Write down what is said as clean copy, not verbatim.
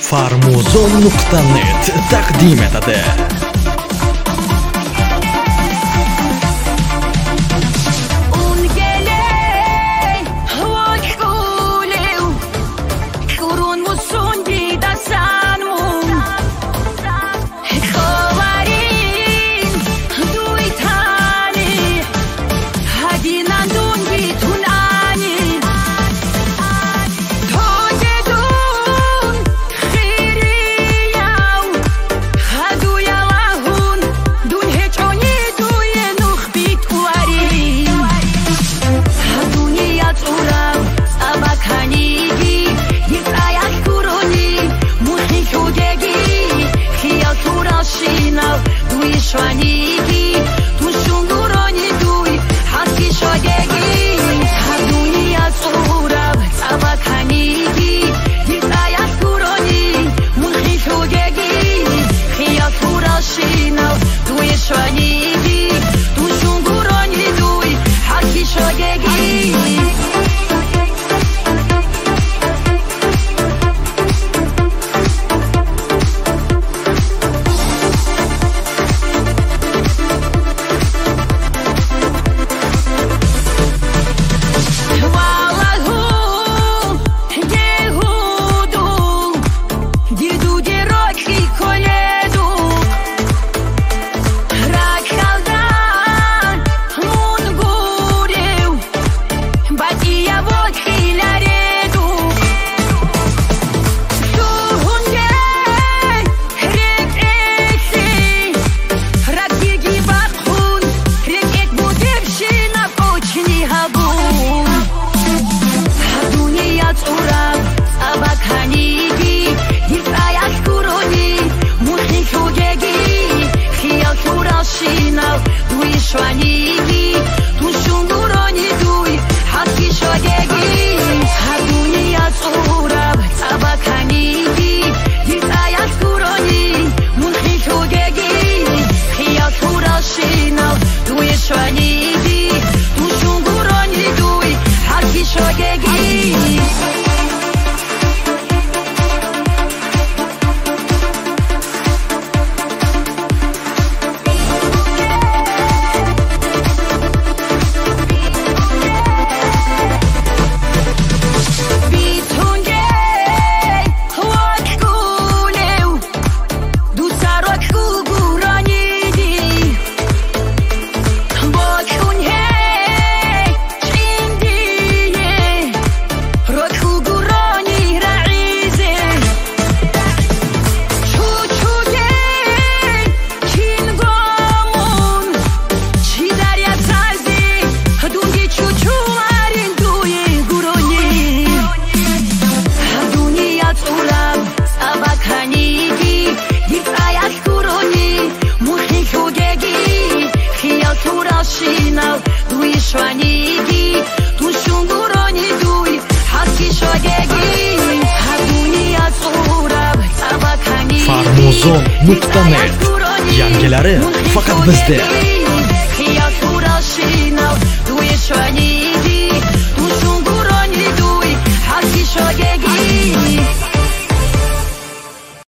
Farmuzon.net taqdim etadi. شوانیگی تو شنگورانی دوی حسی شاگگی هر دنیا صورب تبکنیگی دیتای از کورانی منخی شوگگی خیال کوراشینو دوی شوانیگی تو شنگورانی دوی حسی شاگگی شوانیگی تو شنگورانی دوی حسی شاگگی هر دنیا صورب تبکنیگی دیتای از کورانی منخی شوگگی خیال کوراشینو دوی شوانیگی تو شنگورانی دوی حسی شاگگی دوی شوانیگی تو شنگورانی دوی حسی شاگگی هر دنیا صورب تبکنیگی Farmuzon.net yangilari faqat bizda. خیال کوراشینو دوی شوانیگی تو شنگورانی دوی حسی شاگگی